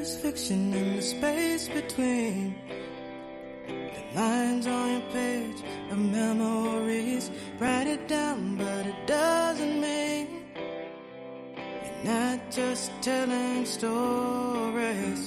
There's fiction in the space between the lines on your page of memories. Write it down, but it doesn't mean you're not just telling stories.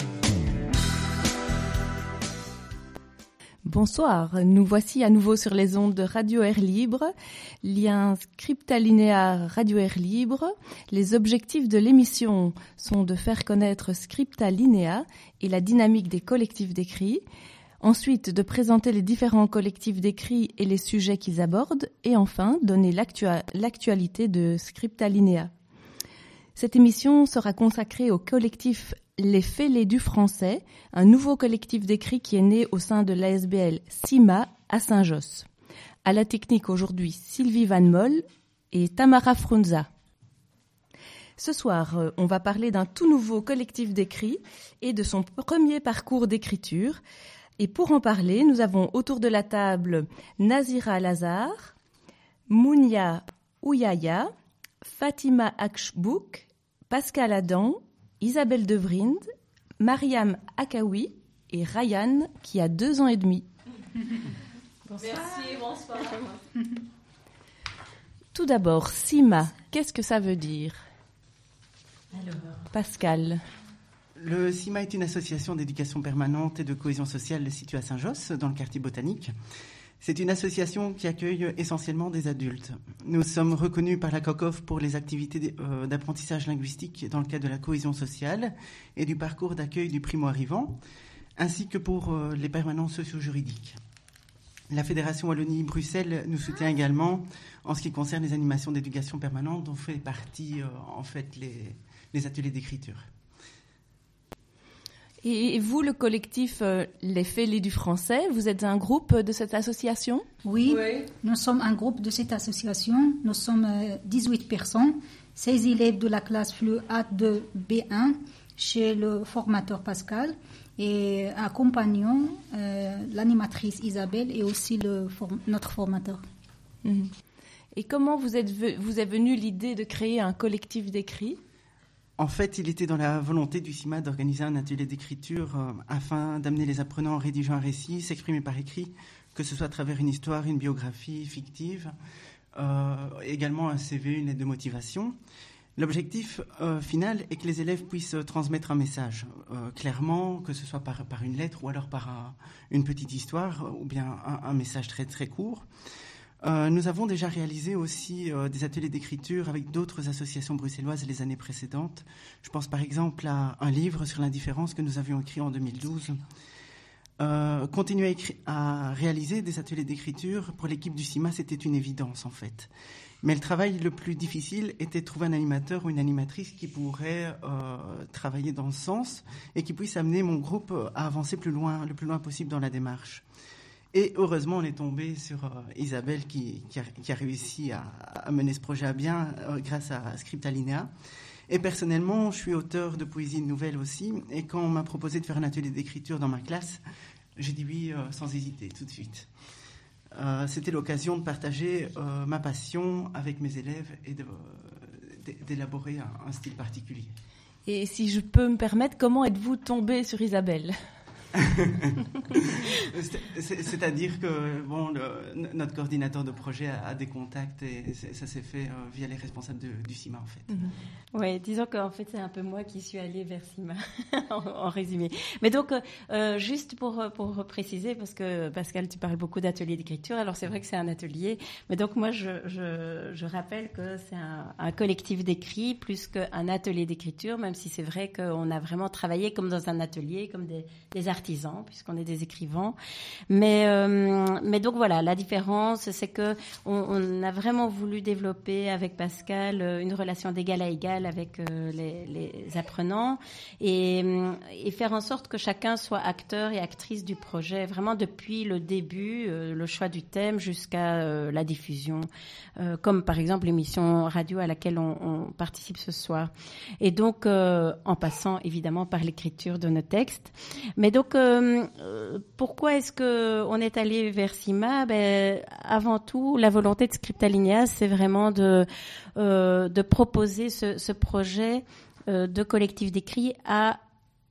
Bonsoir, nous voici à nouveau sur les ondes de Radio Air Libre, lien Scriptalinéa Radio Air Libre. Les objectifs de l'émission sont de faire connaître Scriptalinéa et la dynamique des collectifs d'écrit, ensuite de présenter les différents collectifs d'écrit et les sujets qu'ils abordent, et enfin donner l'actualité de Scriptalinéa. Cette émission sera consacrée au collectif Les Fêlés du Français, un nouveau collectif d'écrit qui est né au sein de l'ASBL CIMA à Saint-Josse. À la technique aujourd'hui, Sylvie Van Mol et Tamara Frunza. Ce soir, on va parler d'un tout nouveau collectif d'écrit et de son premier parcours d'écriture. Et pour en parler, nous avons autour de la table Nazira Lazare, Mounia Ouyaya, Fatima Akchbouk, Pascal Adam, Isabelle Devrind, Mariam Akawi et Ryan qui a 2 ans et demi. Bonsoir. Merci, bonsoir. Tout d'abord, CIMA, qu'est-ce que ça veut dire ? Alors, Pascal. Le CIMA est une association d'éducation permanente et de cohésion sociale située à Saint-Josse, dans le quartier botanique. C'est une association qui accueille essentiellement des adultes. Nous sommes reconnus par la COCOF pour les activités d'apprentissage linguistique dans le cadre de la cohésion sociale et du parcours d'accueil du primo-arrivant, ainsi que pour les permanences socio-juridiques. La Fédération Wallonie-Bruxelles nous soutient également en ce qui concerne les animations d'éducation permanente dont fait partie les ateliers d'écriture. Et vous, le collectif Les Fêlés du Français, vous êtes un groupe de cette association ? Oui, nous sommes un groupe de cette association. Nous sommes 18 personnes, 16 élèves de la classe FLE A2 B1 chez le formateur Pascal et accompagnons l'animatrice Isabelle et aussi notre formateur. Et comment vous est venue l'idée de créer un collectif d'écrit ? En fait, il était dans la volonté du CIMA d'organiser un atelier d'écriture afin d'amener les apprenants en rédigeant un récit, s'exprimer par écrit, que ce soit à travers une histoire, une biographie fictive, également un CV, une lettre de motivation. L'objectif final est que les élèves puissent transmettre un message, clairement, que ce soit par une lettre ou alors par une petite histoire ou bien un message très très court. Nous avons déjà réalisé aussi des ateliers d'écriture avec d'autres associations bruxelloises les années précédentes. Je pense par exemple à un livre sur l'indifférence que nous avions écrit en 2012. Continuer à réaliser des ateliers d'écriture pour l'équipe du CIMA, c'était une évidence en fait. Mais le travail le plus difficile était de trouver un animateur ou une animatrice qui pourrait travailler dans ce sens et qui puisse amener mon groupe à avancer le plus loin possible dans la démarche. Et heureusement, on est tombé sur Isabelle qui a réussi à mener ce projet à bien grâce à Scriptalinéa. Et personnellement, je suis auteur de poésie de nouvelles aussi. Et quand on m'a proposé de faire un atelier d'écriture dans ma classe, j'ai dit oui sans hésiter, tout de suite. C'était l'occasion de partager ma passion avec mes élèves et d'élaborer un style particulier. Et si je peux me permettre, comment êtes-vous tombé sur Isabelle ? C'est-à-dire que notre coordinateur de projet a des contacts et ça s'est fait via les responsables du CIMA en fait. Oui, disons qu'en fait c'est un peu moi qui suis allée vers CIMA en résumé. Mais donc juste pour préciser, parce que Pascal tu parles beaucoup d'ateliers d'écriture, alors c'est vrai que c'est un atelier, mais donc moi je rappelle que c'est un collectif d'écrit plus qu'un atelier d'écriture, même si c'est vrai qu'on a vraiment travaillé comme dans un atelier, comme des artisans, puisqu'on est des écrivains. Mais donc voilà, la différence, c'est que on a vraiment voulu développer avec Pascal une relation d'égal à égal avec les apprenants et faire en sorte que chacun soit acteur et actrice du projet, vraiment depuis le début, le choix du thème jusqu'à la diffusion, comme par exemple l'émission radio à laquelle on participe ce soir. Et donc, en passant évidemment par l'écriture de nos textes. Mais donc, pourquoi est-ce qu'on est allé vers CIMA ? Avant tout, la volonté de Scriptalinéa, c'est vraiment de proposer ce projet de collectif d'écrit à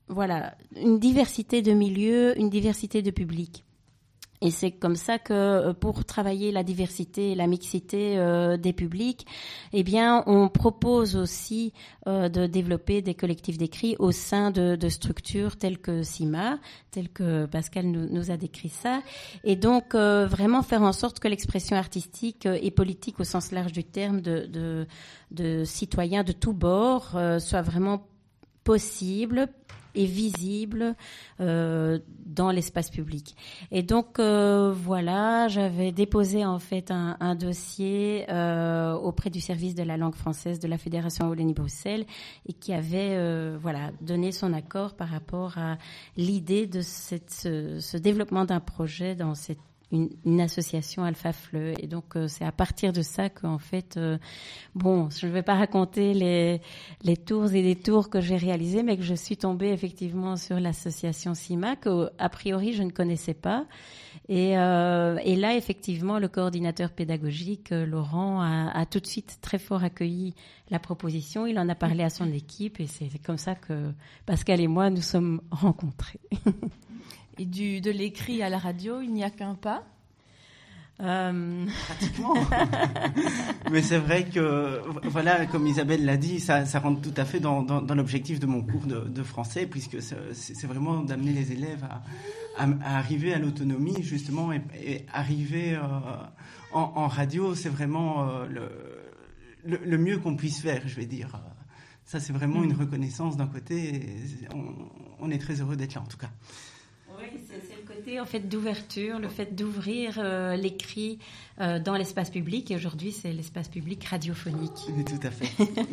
voilà, une diversité de milieux, une diversité de publics. Et c'est comme ça que pour travailler la diversité et la mixité des publics, eh bien, on propose aussi de développer des collectifs d'écrit au sein de structures telles que CIMA, telles que Pascal nous a décrit ça. Et donc, vraiment faire en sorte que l'expression artistique et politique au sens large du terme de citoyens de tous bords soit vraiment possible et visible dans l'espace public. Et donc voilà, j'avais déposé en fait un dossier auprès du service de la langue française de la Fédération Wallonie-Bruxelles et qui avait voilà donné son accord par rapport à l'idée de ce développement d'un projet dans une association Alpha Fleu. Et donc, c'est à partir de ça qu'en fait, bon, je ne vais pas raconter les tours et les tours que j'ai réalisés, mais que je suis tombée effectivement sur l'association CIMA, qu'a priori, je ne connaissais pas. Et là, effectivement, le coordinateur pédagogique, Laurent, a tout de suite très fort accueilli la proposition. Il en a parlé à son équipe et c'est comme ça que Pascal et moi nous sommes rencontrés. Et de l'écrit à la radio, il n'y a qu'un pas Pratiquement. Mais c'est vrai que, voilà, comme Isabelle l'a dit, ça rentre tout à fait dans l'objectif de mon cours de français, puisque c'est vraiment d'amener les élèves à arriver à l'autonomie, justement, et arriver en radio, c'est vraiment le mieux qu'on puisse faire, je vais dire. Ça, c'est vraiment une reconnaissance d'un côté, et on est très heureux d'être là, en tout cas. Oui, c'est le côté en fait d'ouverture, le fait d'ouvrir l'écrit dans l'espace public. Et aujourd'hui, c'est l'espace public radiophonique. Oui, tout à fait.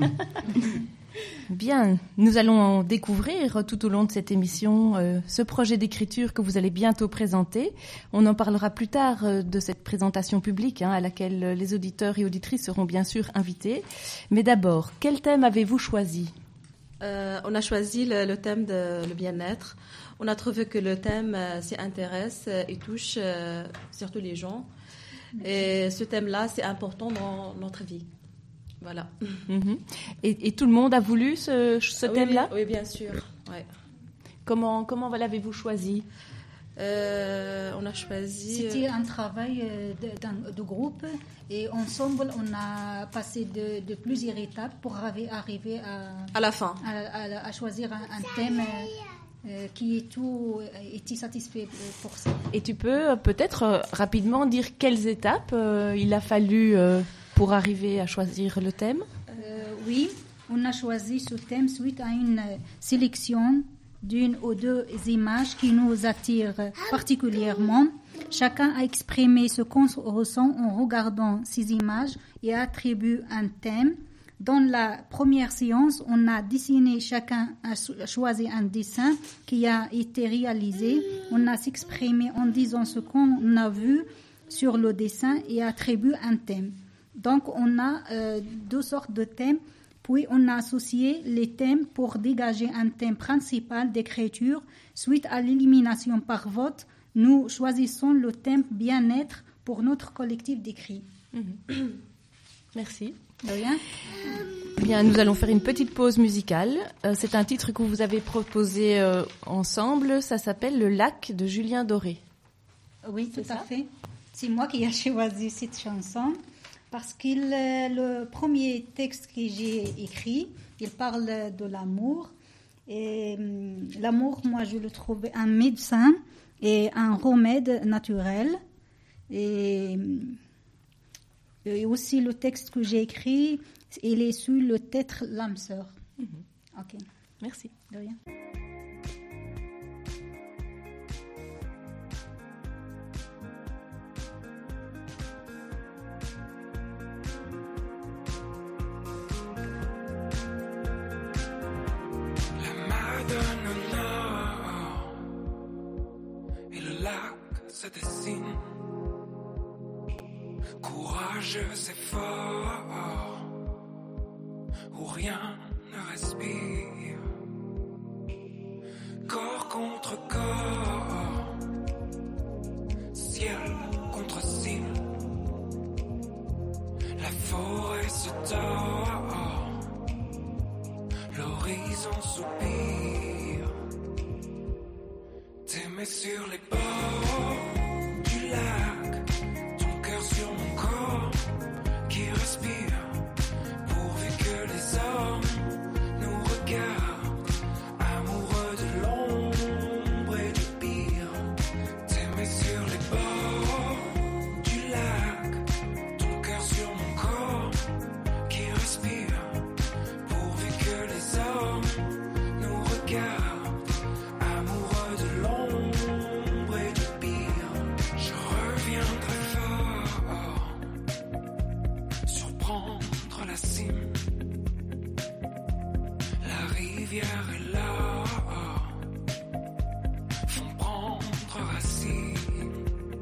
Bien, nous allons découvrir tout au long de cette émission ce projet d'écriture que vous allez bientôt présenter. On en parlera plus tard de cette présentation publique à laquelle les auditeurs et auditrices seront bien sûr invités. Mais d'abord, quel thème avez-vous choisi ? On a choisi le thème de le bien-être. On a trouvé que le thème s'y intéresse et touche surtout les gens. Et ce thème-là, c'est important dans notre vie. Voilà. Mm-hmm. Et tout le monde a voulu ce thème-là ? Oui, bien sûr. Ouais. Comment l'avez-vous choisi ? On a choisi... C'était un travail de groupe et ensemble on a passé de plusieurs étapes pour arriver à la fin à choisir un thème qui était satisfait pour ça. Et tu peux peut-être rapidement dire quelles étapes il a fallu pour arriver à choisir le thème ? Oui, on a choisi ce thème suite à une sélection d'une ou deux images qui nous attirent particulièrement. Chacun a exprimé ce qu'on ressent en regardant ces images et attribue un thème. Dans la première séance, on a dessiné, chacun a choisi un dessin qui a été réalisé. On a s'exprimé en disant ce qu'on a vu sur le dessin et attribue un thème. Donc, on a deux sortes de thèmes. Puis, on a associé les thèmes pour dégager un thème principal d'écriture. Suite à l'élimination par vote, nous choisissons le thème bien-être pour notre collectif d'écrit. Merci. De rien. Bien, nous allons faire une petite pause musicale. C'est un titre que vous avez proposé ensemble. Ça s'appelle Le Lac de Julien Doré. Oui, tout à fait. C'est moi qui ai choisi cette chanson. Parce que le premier texte que j'ai écrit, il parle de l'amour. Et l'amour, moi, je le trouve un médecin et un remède naturel. Et aussi, le texte que j'ai écrit, il est sous le titre L'âme sœur. Ok. Merci. De rien. Se dessine, courageux et fort, où rien ne respire, corps contre corps, ciel contre ciel, la forêt se tord, l'horizon soupire. T'aimais sur les bords du lac, ton cœur sur mon corps qui respire, pourvu que les hommes nous regardent, amoureux de l'ombre et du pire. T'aimais sur les bords du lac, ton cœur sur mon corps qui respire, pourvu que les hommes nous regardent. Et là, font prendre racine.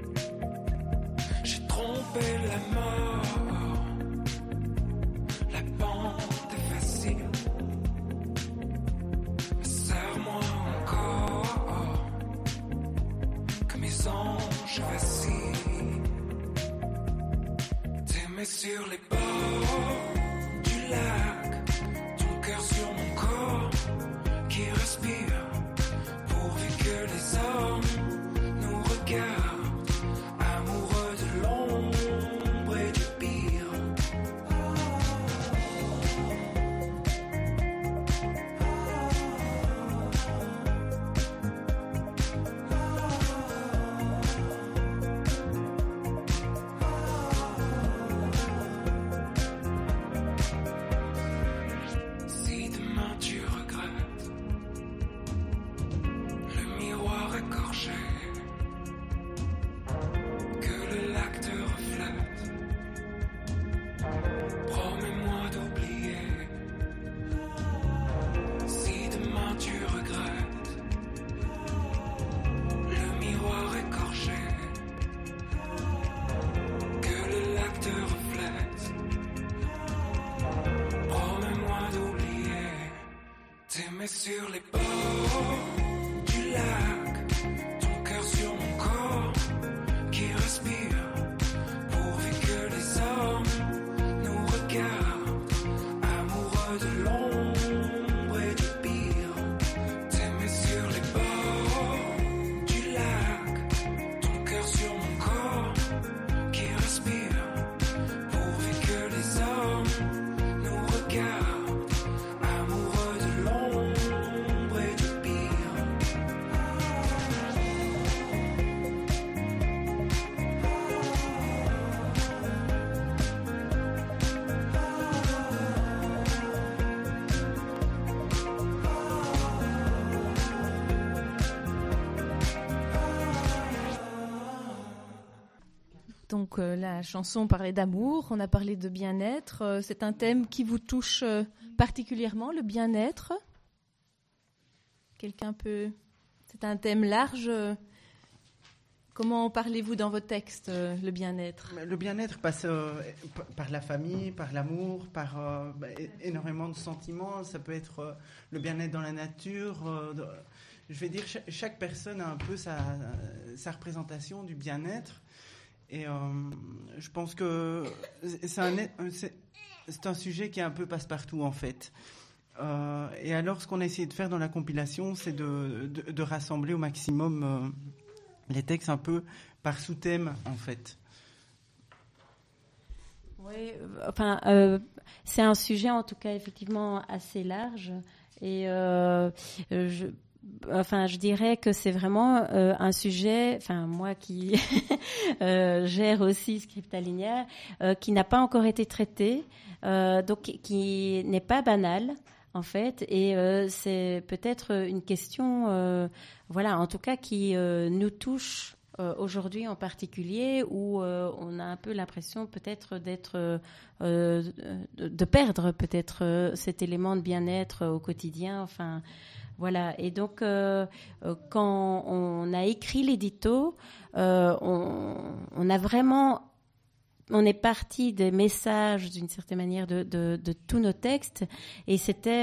J'ai trompé la mort, la pente est facile. Mais serre-moi encore, que mes anges vacillent. T'aimais sur les bords du lac, ton cœur sur mon corps qui respire, pourvu que les hommes nous regardent, amoureux de l'ombre et du pire. Si demain tu regrettes le miroir écorché, que le lac te reflète, promets-moi d'oublier. Si demain tu regrettes le miroir écorché, que le lac te reflète, promets-moi d'oublier. T'aimais sur les bords du lac, ton cœur sur mon corps qui respire, pourvu que les hommes nous regardent, amoureux de l'ombre et du pire. T'aimais sur les bords du lac, ton cœur sur mon corps qui respire, pourvu que les hommes nous regardent, amoureux de l'ombre et du pire. Donc la chanson parlait d'amour, on a parlé de bien-être. C'est un thème qui vous touche particulièrement, le bien-être. Quelqu'un peut... C'est un thème large. Comment parlez-vous dans vos textes, le bien-être ? Le bien-être passe par la famille, par l'amour, par énormément de sentiments. Ça peut être le bien-être dans la nature. Je vais dire, chaque personne a un peu sa représentation du bien-être. Et je pense que c'est un sujet qui est un peu passe-partout, en fait. Et alors, ce qu'on a essayé de faire dans la compilation, c'est de rassembler au maximum les textes un peu par sous-thème, en fait. Oui, enfin, c'est un sujet, en tout cas, effectivement, assez large. Et je dirais que c'est vraiment un sujet, enfin moi qui gère aussi Scriptalinéa, qui n'a pas encore été traité, donc qui n'est pas banal en fait, et c'est peut-être une question, voilà, en tout cas qui nous touche aujourd'hui en particulier, où on a un peu l'impression peut-être de perdre peut-être cet élément de bien-être au quotidien, enfin. Voilà, et donc quand on a écrit l'édito, on a vraiment, on est parti des messages d'une certaine manière de tous nos textes, et c'était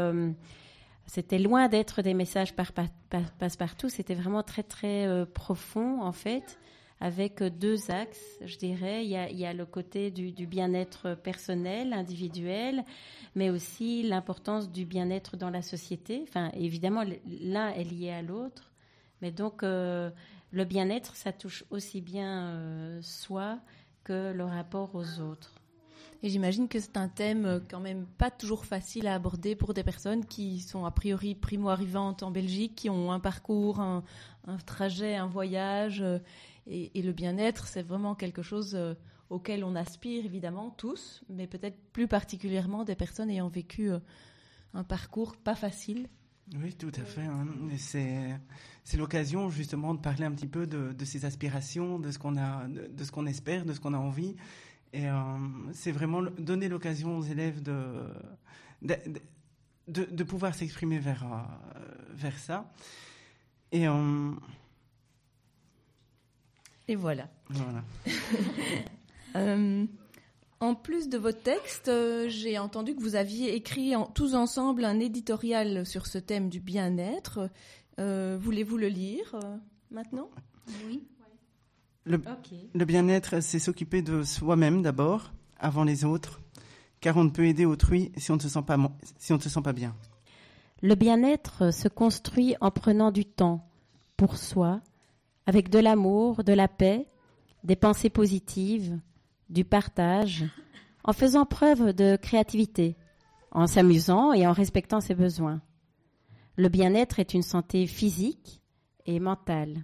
loin d'être des messages passe-partout, c'était vraiment très très profond en fait, avec deux axes, je dirais. Il y a le côté du bien-être personnel, individuel, mais aussi l'importance du bien-être dans la société. Enfin, évidemment, l'un est lié à l'autre, Mais donc, le bien-être, ça touche aussi bien soi que le rapport aux autres. Et j'imagine que c'est un thème quand même pas toujours facile à aborder pour des personnes qui sont a priori primo-arrivantes en Belgique, qui ont un parcours, un trajet, un voyage. Et le bien-être, c'est vraiment quelque chose auquel on aspire évidemment tous, mais peut-être plus particulièrement des personnes ayant vécu un parcours pas facile. Oui, tout à fait. Hein. C'est l'occasion justement de parler un petit peu de ces aspirations, de ce qu'on espère, de ce qu'on a envie. Et c'est vraiment donner l'occasion aux élèves de pouvoir s'exprimer vers ça. Et voilà. Voilà. En plus de votre texte, j'ai entendu que vous aviez écrit tous ensemble un éditorial sur ce thème du bien-être. Voulez-vous le lire maintenant ? Oui. Le bien-être, c'est s'occuper de soi-même d'abord, avant les autres, car on ne peut aider autrui si on ne se sent pas bien. Le bien-être se construit en prenant du temps pour soi, avec de l'amour, de la paix, des pensées positives, du partage, en faisant preuve de créativité, en s'amusant et en respectant ses besoins. Le bien-être est une santé physique et mentale.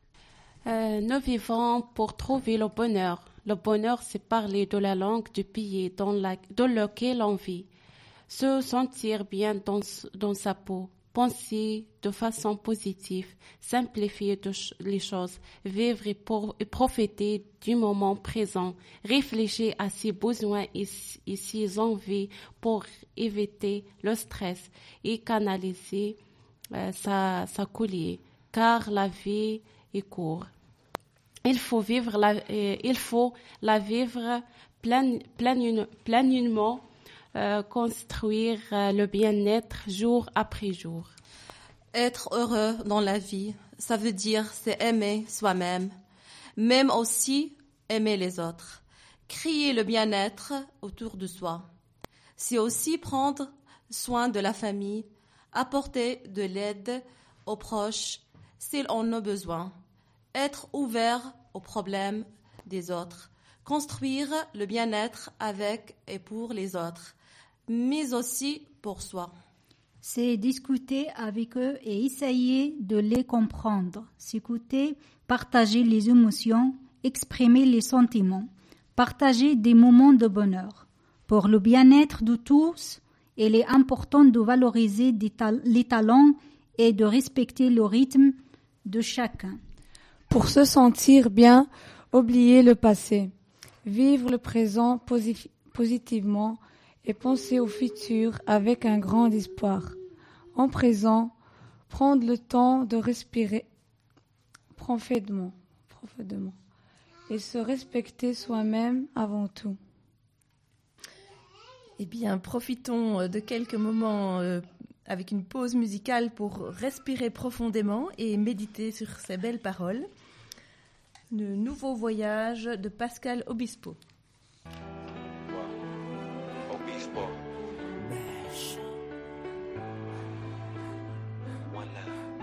Nous vivons pour trouver le bonheur. Le bonheur, c'est parler de la langue du pays dans lequel on vit, se sentir bien dans sa peau, penser de façon positive, simplifier les choses, vivre et profiter du moment présent, réfléchir à ses besoins et ses envies pour éviter le stress et canaliser sa colère, car la vie est courte. Il faut la vivre pleinement, construire le bien-être jour après jour. Être heureux dans la vie, ça veut dire c'est aimer soi-même, même aussi aimer les autres. Créer le bien-être autour de soi. C'est aussi prendre soin de la famille, apporter de l'aide aux proches s'ils en ont besoin. Être ouvert aux problèmes des autres, construire le bien-être avec et pour les autres, mais aussi pour soi. C'est discuter avec eux et essayer de les comprendre, s'écouter, partager les émotions, exprimer les sentiments, partager des moments de bonheur. Pour le bien-être de tous, il est important de valoriser les talents et de respecter le rythme de chacun. Pour se sentir bien, oublier le passé, vivre le présent positivement et penser au futur avec un grand espoir. En présent, prendre le temps de respirer profondément et se respecter soi-même avant tout. Eh bien, profitons de quelques moments avec une pause musicale pour respirer profondément et méditer sur ces belles paroles. Le nouveau voyage de Pascal Obispo. Obispo. One love.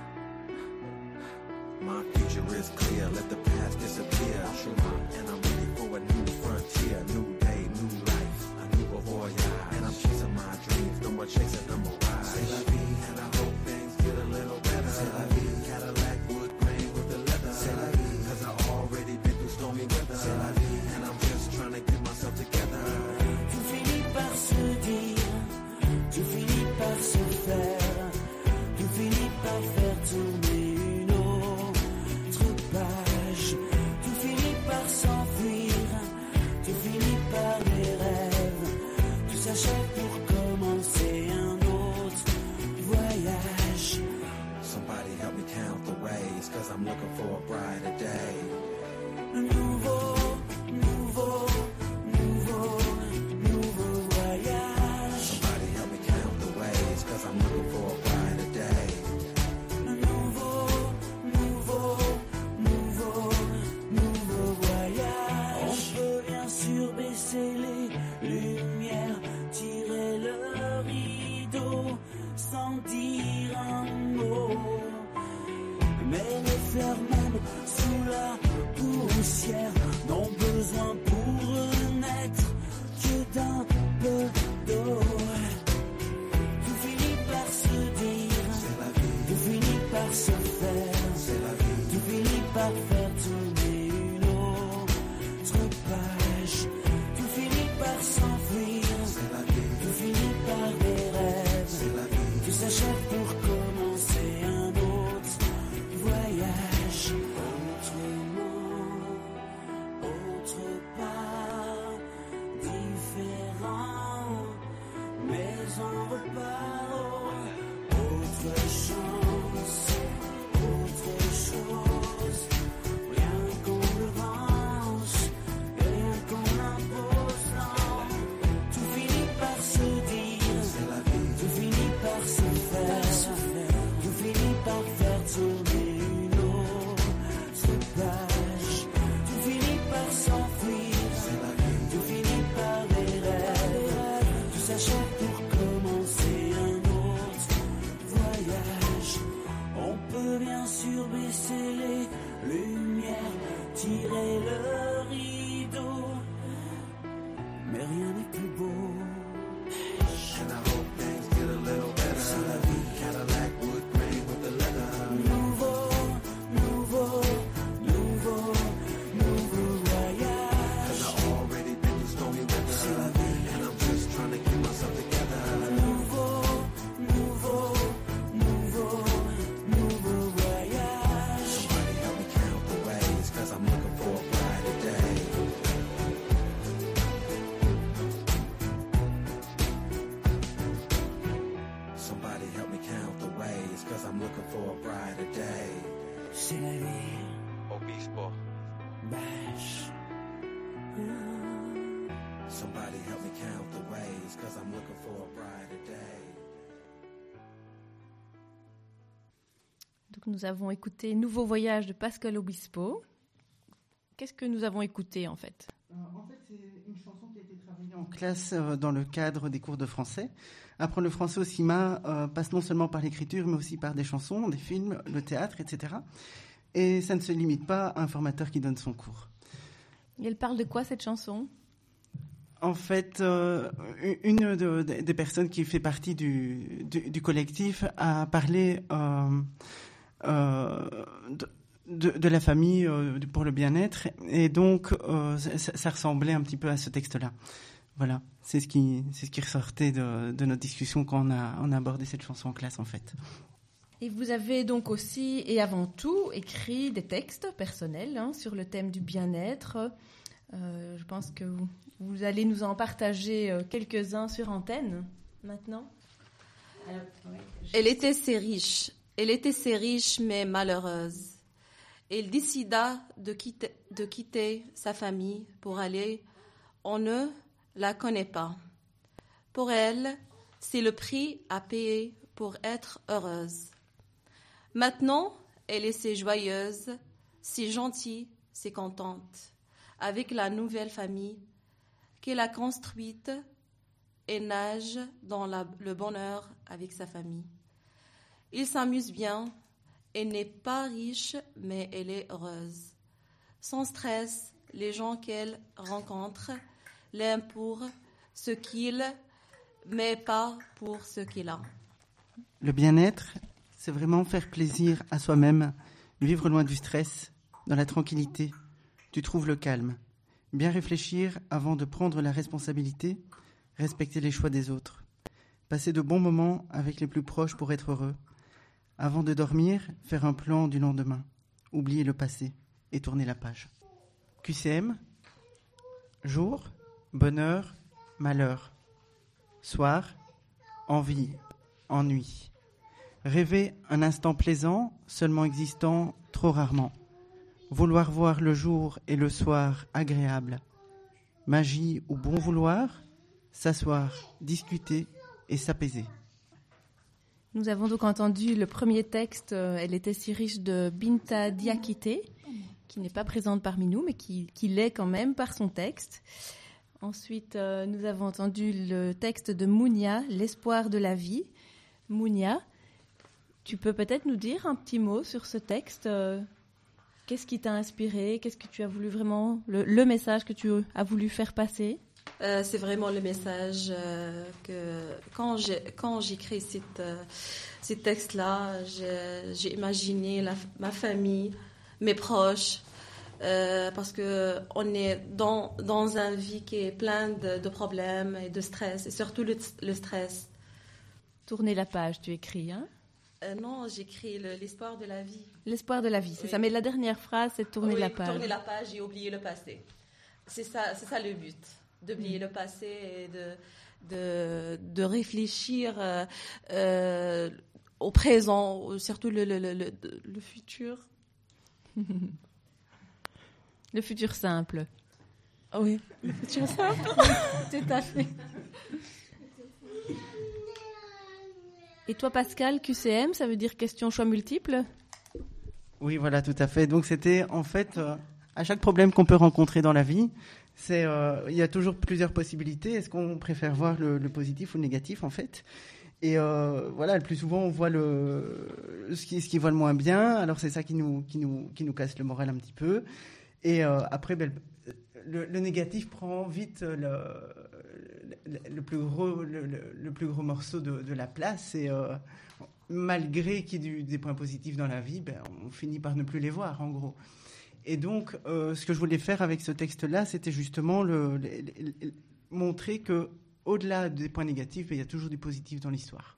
My future is clear, let the past disappear. And I'm ready for a new frontier, new day, new life, a nouveau voyage. And I'm chasing my dreams, no more chasing the mirage. C'est la vie, and I hope things get a little better. C'est la vie, Cadillac wood grain with the leather. C'est la vie, cause I already been through stormy weather. C'est la vie, and I'm just trying to get myself together. Tu finis par se dire, tu finis par se faire, tu finis par faire tourner une autre page, tu finis par s'en Somebody help me count the ways, 'cause I'm looking for a brighter day. Donc nous avons écouté Nouveau voyage de Pascal Obispo. Qu'est-ce que nous avons écouté en fait ? En fait, c'est une chanson qui a été travaillée en classe dans le cadre des cours de français. Apprendre le français au CIMA passe non seulement par l'écriture, mais aussi par des chansons, des films, le théâtre, etc. Et ça ne se limite pas à un formateur qui donne son cours. Et elle parle de quoi cette chanson ? En fait, une des personnes qui fait partie du collectif a parlé de la famille pour le bien-être, et donc ça ressemblait un petit peu à ce texte-là. Voilà, c'est ce qui ressortait de notre discussion quand on a abordé cette chanson en classe, en fait. Et vous avez donc aussi, et avant tout, écrit des textes personnels sur le thème du bien-être. Je pense que vous allez nous en partager quelques-uns sur antenne, maintenant. Alors, oui, Elle était si riche, mais malheureuse. Elle décida de quitter sa famille pour aller. On ne la connaît pas. Pour elle, c'est le prix à payer pour être heureuse. Maintenant, elle est si joyeuse, si gentille, si contente, avec la nouvelle famille qu'elle a construite et nage dans le bonheur avec sa famille. Il s'amuse bien. Elle n'est pas riche, mais elle est heureuse. Sans stress, les gens qu'elle rencontre l'aiment pour ce qu'il, mais pas pour ce qu'il a. Le bien-être, c'est vraiment faire plaisir à soi-même, vivre loin du stress, dans la tranquillité. Tu trouves le calme. Bien réfléchir avant de prendre la responsabilité, respecter les choix des autres. Passer de bons moments avec les plus proches pour être heureux. Avant de dormir, faire un plan du lendemain, oublier le passé et tourner la page. QCM, jour, bonheur, malheur. Soir, envie, ennui. Rêver un instant plaisant, seulement existant trop rarement. Vouloir voir le jour et le soir agréable. Magie ou bon vouloir, s'asseoir, discuter et s'apaiser. Nous avons donc entendu le premier texte, Elle était si riche, de Binta Diakité, qui n'est pas présente parmi nous, mais qui l'est quand même par son texte. Ensuite, nous avons entendu le texte de Mounia, L'espoir de la vie. Mounia, tu peux peut-être nous dire un petit mot sur ce texte ? Qu'est-ce qui t'a inspiré ? Qu'est-ce que tu as voulu vraiment, le message que tu as voulu faire passer ? C'est vraiment le message que quand j'écris ces textes-là, j'ai imaginé ma famille, mes proches, parce que on est dans une vie qui est pleine de problèmes et de stress, et surtout le stress. Tourner la page, tu écris, hein ? Non, j'écris l'espoir de la vie. L'espoir de la vie, c'est ça. Mais la dernière phrase, c'est tourner la page. Tourner la page et oublier le passé. C'est ça le but. D'oublier le passé et de réfléchir au présent, surtout le futur. Le futur simple. Oui, le futur simple. Tout à fait. Et toi, Pascal, QCM, ça veut dire question choix multiples ? Oui, voilà, tout à fait. Donc c'était en fait, à chaque problème qu'on peut rencontrer dans la vie, il y a toujours plusieurs possibilités. Est-ce qu'on préfère voir le positif ou le négatif, en fait ? Et voilà, le plus souvent, on voit ce qui va le moins bien. Alors c'est ça qui nous casse le moral un petit peu. Et après, le négatif prend vite le plus gros morceau de la place. Et malgré qu'il y ait des points positifs dans la vie, on finit par ne plus les voir, en gros. Et donc, ce que je voulais faire avec ce texte-là, c'était justement montrer que, au-delà des points négatifs, il y a toujours du positif dans l'histoire.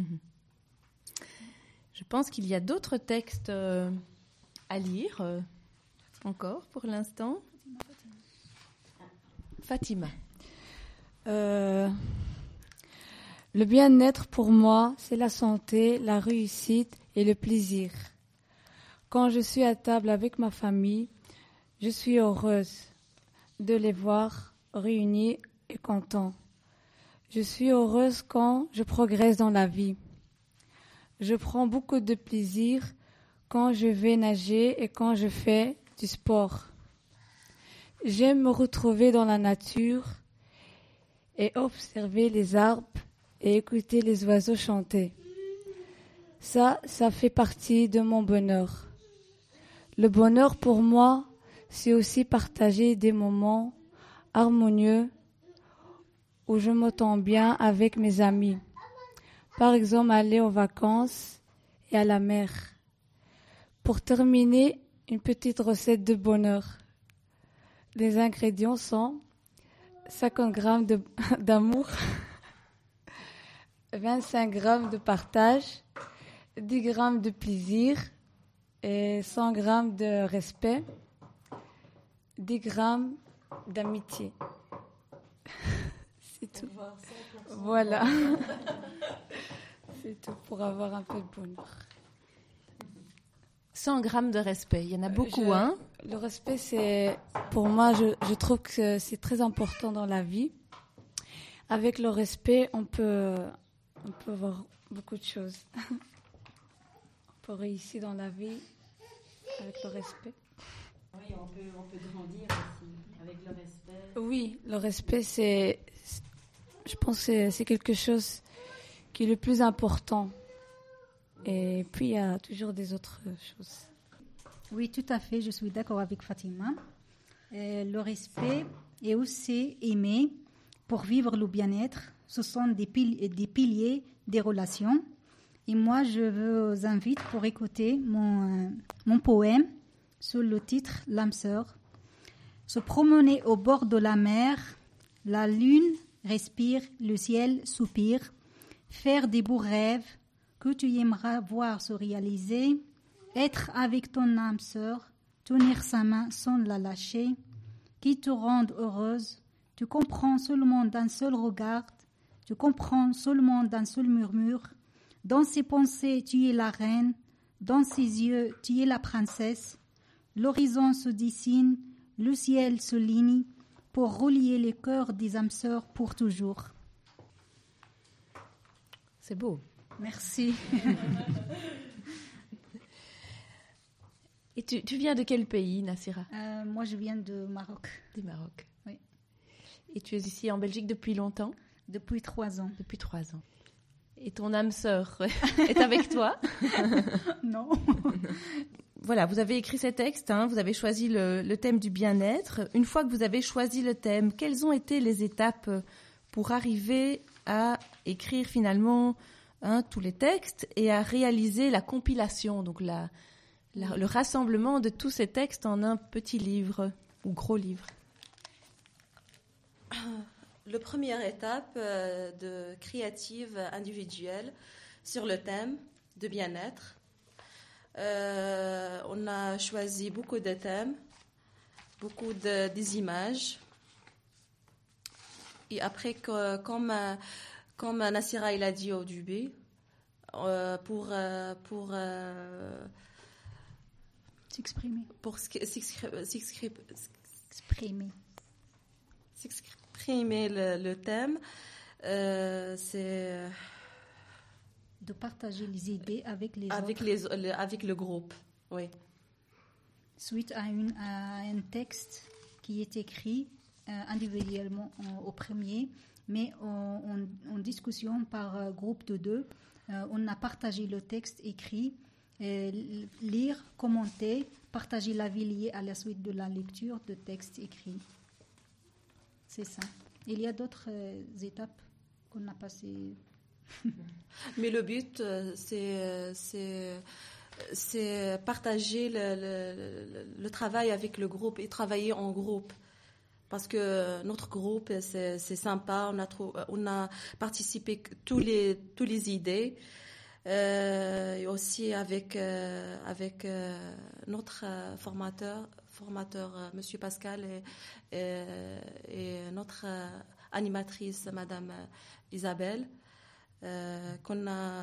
Je pense qu'il y a d'autres textes à lire encore pour l'instant. Fatima. Le bien-être pour moi, c'est la santé, la réussite et le plaisir. Quand je suis à table avec ma famille, je suis heureuse de les voir réunis et content. Je suis heureuse quand je progresse dans la vie. Je prends beaucoup de plaisir quand je vais nager et quand je fais du sport. J'aime me retrouver dans la nature et observer les arbres et écouter les oiseaux chanter. Ça fait partie de mon bonheur. Le bonheur pour moi, c'est aussi partager des moments harmonieux où je m'entends bien avec mes amis. Par exemple, aller aux vacances et à la mer. Pour terminer, une petite recette de bonheur. Les ingrédients sont 50 grammes d'amour, 25 grammes de partage, 10 grammes de plaisir et 100 grammes de respect, 10 grammes d'amitié. C'est tout. Voilà. C'est tout pour avoir un peu de bonheur. 100 grammes de respect, il y en a beaucoup, hein? Le respect, c'est, pour moi, je trouve que c'est très important dans la vie. Avec le respect, on peut avoir beaucoup de choses. On peut réussir dans la vie avec le respect. Oui, on peut grandir aussi avec le respect. Oui, le respect, je pense que c'est quelque chose qui est le plus important. Et puis, il y a toujours des autres choses. Oui, tout à fait, je suis d'accord avec Fatima. Le respect et aussi aimer pour vivre le bien-être, ce sont des piliers des relations. Et moi, je vous invite pour écouter mon poème sous le titre « L'âme sœur ». Se promener au bord de la mer, la lune respire, le ciel soupire, faire des beaux rêves que tu aimeras voir se réaliser, être avec ton âme sœur, tenir sa main sans la lâcher, qui te rende heureuse, tu comprends seulement d'un seul regard, tu comprends seulement d'un seul murmure, dans ses pensées tu es la reine, dans ses yeux tu es la princesse, l'horizon se dessine, le ciel se ligne, pour relier les cœurs des âmes sœurs pour toujours. C'est beau. Merci. Et tu viens de quel pays, Nassira? Moi, je viens de Maroc. Du Maroc. Oui. Et tu es ici en Belgique depuis longtemps? Depuis 3 ans. Depuis 3 ans. Et ton âme sœur est avec toi? Non. Voilà, vous avez écrit ces textes, hein, vous avez choisi le thème du bien-être. Une fois que vous avez choisi le thème, quelles ont été les étapes pour arriver à écrire finalement tous les textes et à réaliser la compilation, donc le rassemblement de tous ces textes en un petit livre ou gros livre? La première étape de créative individuelle sur le thème de bien-être. On a choisi beaucoup de thèmes, beaucoup des images. Et après, comme Nassira il a dit au début, pour s'exprimer. Pour s'exprimer le thème, c'est de partager les idées avec les autres. Avec le groupe, oui. Suite à un texte qui est écrit individuellement au premier, mais en discussion par groupe de 2, on a partagé le texte écrit, lire, commenter, partager l'avis lié à la suite de la lecture de texte écrit. C'est ça. Il y a d'autres étapes qu'on a passées. Mais le but, c'est partager le travail avec le groupe et travailler en groupe. Parce que notre groupe, c'est sympa. On a participé tous les idées. Et aussi avec notre formateur Monsieur Pascal et notre animatrice Madame Isabelle, qu'on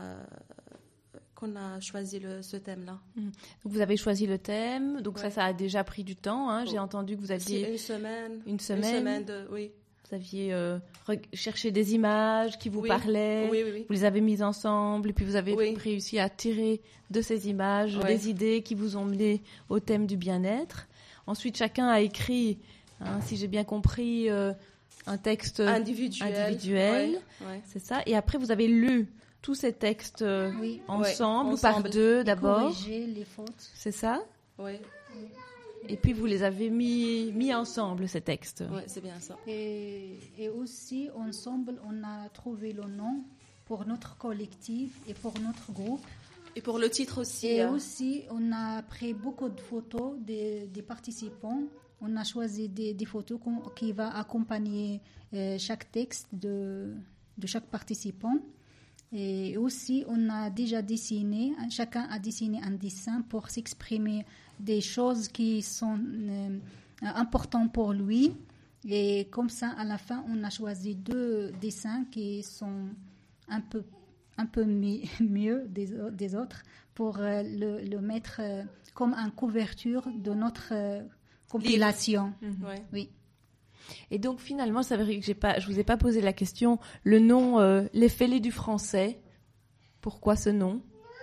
a choisi ce thème-là. Donc vous avez choisi le thème, donc ouais. ça a déjà pris du temps. Hein. J'ai entendu que vous aviez une semaine. Une semaine oui. Vous aviez cherché des images qui vous parlaient, Oui. vous les avez mises ensemble, et puis vous avez Oui. réussi à tirer de ces images des idées qui vous ont mené au thème du bien-être. Ensuite, chacun a écrit, si j'ai bien compris, un texte individuel. Ouais. C'est ça. Et après, vous avez lu tous ces textes ensemble ou par deux d'abord. Corriger les fautes. C'est ça. Oui, Et puis vous les avez mis ensemble, ces textes. ouais, c'est bien ça. Et aussi, ensemble, on a trouvé le nom pour notre collectif et pour notre groupe. Et pour le titre aussi. Et aussi, on a pris beaucoup de photos des participants. On a choisi des photos qui vont accompagner chaque texte de chaque participant. Et aussi, on a déjà dessiné, chacun a dessiné un dessin pour s'exprimer des choses qui sont importantes pour lui. Et comme ça, à la fin, on a choisi 2 dessins qui sont un peu mieux des autres pour le mettre comme une couverture de notre compilation. Ouais. Oui. Et donc finalement, c'est vrai que je vous ai pas posé la question. Le nom, les fêlés du français. Pourquoi ce nom?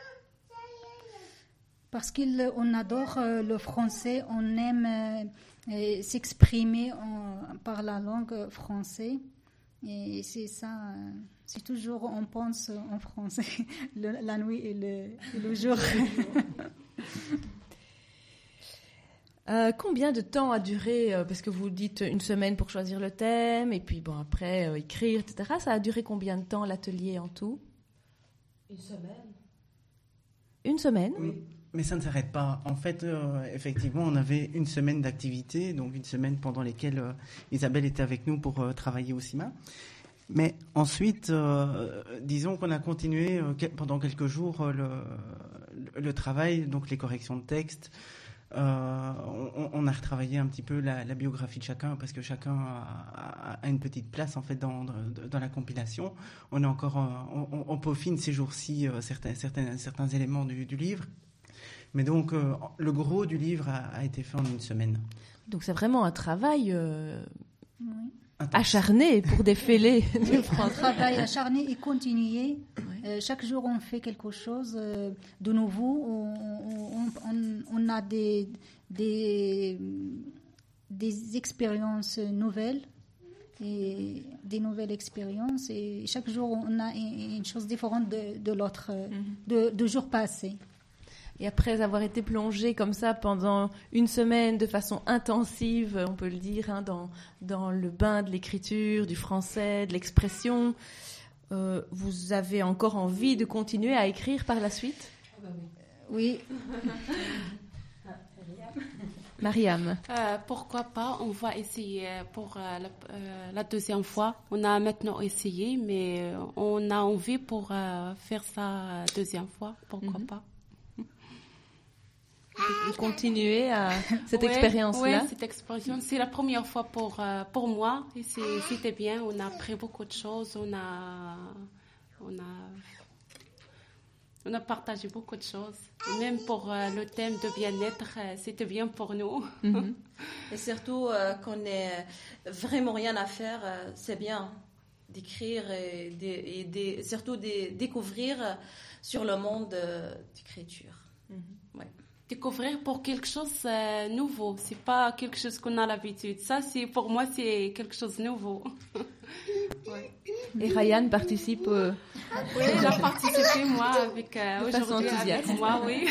Parce qu'on adore le français, on aime s'exprimer par la langue française. Et c'est ça, c'est toujours, on pense en français, la nuit et le jour. Combien de temps a duré, parce que vous dites une semaine pour choisir le thème, et puis bon après écrire, etc. Ça a duré combien de temps l'atelier en tout? Une semaine. Une semaine? Oui, mais ça ne s'arrête pas. En fait, effectivement, on avait une semaine d'activité, donc une semaine pendant lesquelles Isabelle était avec nous pour travailler au CIMA. Mais ensuite, disons qu'on a continué pendant quelques jours le travail, donc les corrections de texte. On a retravaillé un petit peu la biographie de chacun parce que chacun a une petite place en fait dans la compilation. On peaufine ces jours-ci certains éléments du livre, mais donc le gros du livre a été fait en une semaine. Donc c'est vraiment un travail Oui. acharné pour des fêlés du Un français. travail acharné et continué. Chaque jour, on fait quelque chose de nouveau. On a des expériences nouvelles et des nouvelles expériences. Et chaque jour, on a une chose différente de l'autre, de jour passé. Et après avoir été plongé comme ça pendant une semaine de façon intensive, on peut le dire, dans le bain de l'écriture, du français, de l'expression, vous avez encore envie de continuer à écrire par la suite? Oui. Mariam. Pourquoi pas, on va essayer pour la deuxième fois. On a maintenant essayé, mais on a envie pour faire ça deuxième fois. Pourquoi pas? De continuer à cette expérience-là. Oui, cette expérience, c'est la première fois pour moi. Et c'était bien, on a appris beaucoup de choses, on a partagé beaucoup de choses. Et même pour le thème de bien-être, c'était bien pour nous. Mm-hmm. Et surtout, qu'on n'ait vraiment rien à faire, c'est bien d'écrire et surtout de découvrir sur le monde d'écriture. Mm-hmm. Ouais. Découvrir pour quelque chose de nouveau. C'est pas quelque chose qu'on a l'habitude. Ça, pour moi, c'est quelque chose de nouveau. Ouais. Et Ryan participe. Oui, il a participé, moi, avec aujourd'hui avec moi, oui.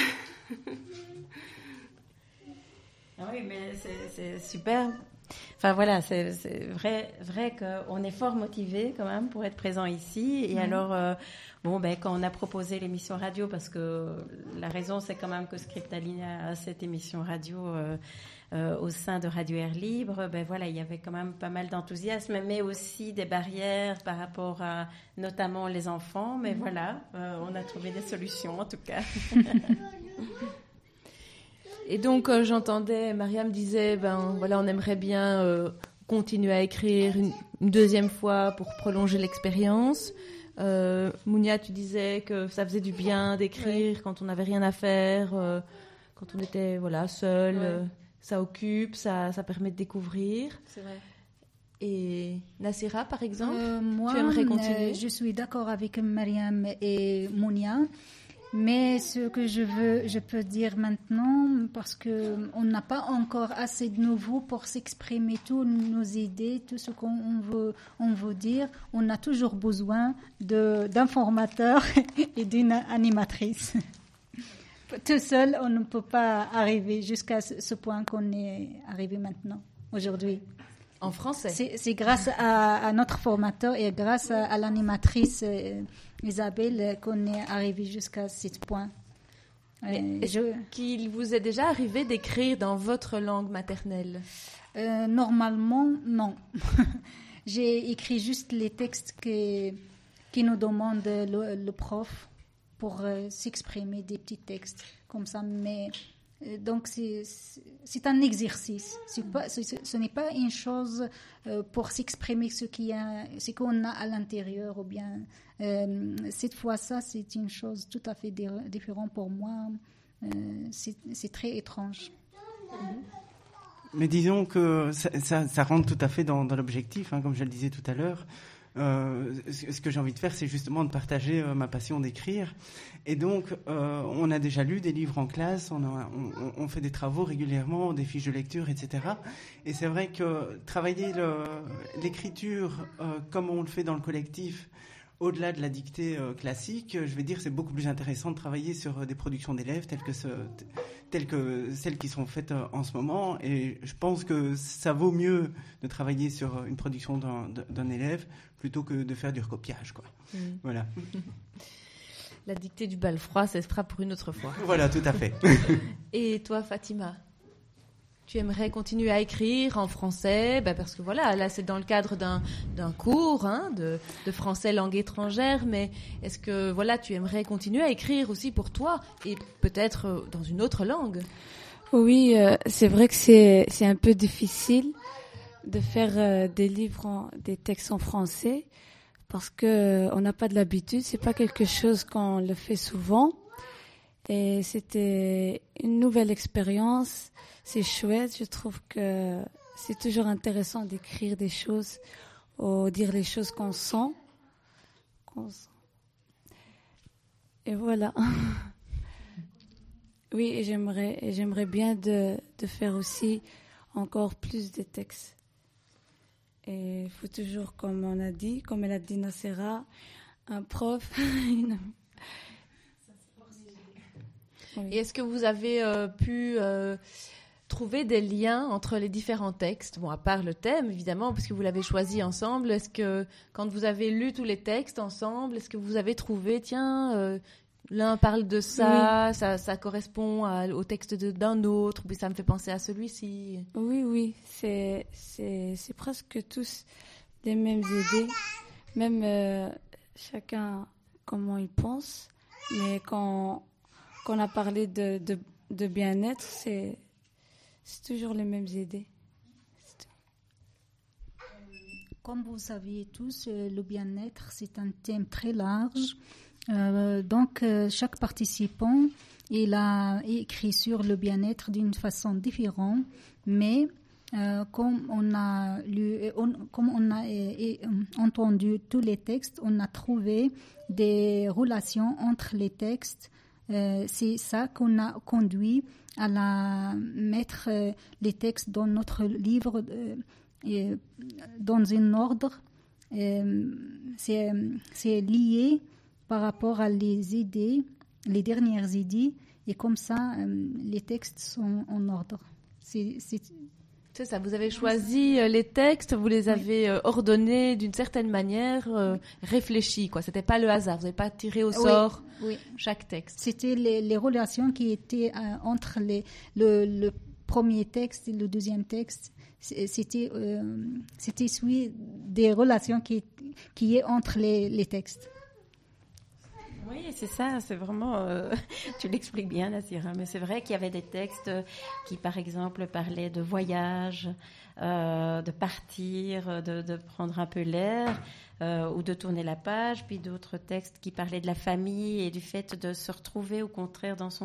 Oui, mais c'est super. Enfin voilà, c'est vrai qu'on est fort motivé quand même pour être présent ici. Et alors, quand on a proposé l'émission radio, parce que la raison c'est quand même que Scriptalinea a cette émission radio au sein de Radio Air Libre, il y avait quand même pas mal d'enthousiasme, mais aussi des barrières par rapport à notamment les enfants. Mais voilà, on a trouvé des solutions en tout cas. Et donc, j'entendais, Mariam disait, on aimerait bien continuer à écrire une deuxième fois pour prolonger l'expérience. Mounia, tu disais que ça faisait du bien d'écrire quand on n'avait rien à faire, quand on était seul. Ça occupe, ça permet de découvrir. C'est vrai. Et Nassira, par exemple, Moi, tu aimerais continuer? Je suis d'accord avec Mariam et Mounia, mais ce que je peux dire maintenant, parce que on n'a pas encore assez de nouveau pour s'exprimer toutes nos idées, tout ce qu'on veut dire. On a toujours besoin d'un formateur et d'une animatrice. Tout seul, on ne peut pas arriver jusqu'à ce point qu'on est arrivé maintenant, aujourd'hui. En français. C'est grâce à notre formateur et grâce à l'animatrice Isabelle qu'on est arrivé jusqu'à ce point. Est-ce qu'il vous est déjà arrivé d'écrire dans votre langue maternelle? Normalement, non. J'ai écrit juste les textes qui nous demande le prof pour s'exprimer, des petits textes comme ça, mais... Donc, c'est un exercice. Ce n'est pas une chose pour s'exprimer ce qu'on a à l'intérieur. Ou bien, cette fois, ça, c'est une chose tout à fait différente pour moi. C'est très étrange. Mais disons que ça rentre tout à fait dans l'objectif, hein, comme je le disais tout à l'heure. Ce que j'ai envie de faire, c'est justement de partager ma passion d'écrire. Et donc, on a déjà lu des livres en classe, on fait des travaux régulièrement, des fiches de lecture, etc. Et c'est vrai que travailler l'écriture comme on le fait dans le collectif, au-delà de la dictée classique, je vais dire c'est beaucoup plus intéressant de travailler sur des productions d'élèves telles que celles qui sont faites en ce moment. Et je pense que ça vaut mieux de travailler sur une production d'un élève plutôt que de faire du recopiage, quoi. Voilà. La dictée du bal froid, ça se fera pour une autre fois. Voilà, tout à fait. Et toi, Fatima, tu aimerais continuer à écrire en français, parce que voilà, là c'est dans le cadre d'un cours de français langue étrangère, mais est-ce que voilà, tu aimerais continuer à écrire aussi pour toi et peut-être dans une autre langue? Oui, c'est vrai que c'est un peu difficile de faire des textes en français parce que on n'a pas de l'habitude, c'est pas quelque chose qu'on le fait souvent. Et c'était une nouvelle expérience. C'est chouette. Je trouve que c'est toujours intéressant d'écrire des choses ou dire les choses qu'on sent. Et voilà. Oui, et j'aimerais bien de faire aussi encore plus de textes. Et il faut toujours, comme elle a dit Nassira, un prof. Oui. Et est-ce que vous avez pu trouver des liens entre les différents textes? Bon, à part le thème, évidemment, puisque vous l'avez choisi ensemble. Est-ce que, quand vous avez lu tous les textes ensemble, est-ce que vous avez trouvé, tiens, l'un parle de ça, oui. ça correspond au texte d'un autre, puis ça me fait penser à celui-ci? Oui, c'est presque tous les mêmes idées, même chacun comment il pense, mais quand on a parlé de bien-être, c'est toujours les mêmes idées. Comme vous savez tous, le bien-être, c'est un thème très large. Donc, chaque participant, il a écrit sur le bien-être d'une façon différente, mais comme on a entendu tous les textes, on a trouvé des relations entre les textes. C'est ça qu'on a conduit à mettre les textes dans notre livre dans un ordre. C'est lié par rapport à les dernières idées, et comme ça, les textes sont en ordre. C'est ça, vous avez choisi les textes, vous les avez ordonnés d'une certaine manière, réfléchis, quoi. C'était pas le hasard, vous n'avez pas tiré au sort chaque texte. C'était les relations qui étaient entre le premier texte et le deuxième texte. C'était celui des relations qui est entre les textes. Oui, c'est ça, c'est vraiment, tu l'expliques bien, Nassira, mais c'est vrai qu'il y avait des textes qui, par exemple, parlaient de voyage, de partir, de prendre un peu l'air, ou de tourner la page, puis d'autres textes qui parlaient de la famille et du fait de se retrouver, au contraire, dans son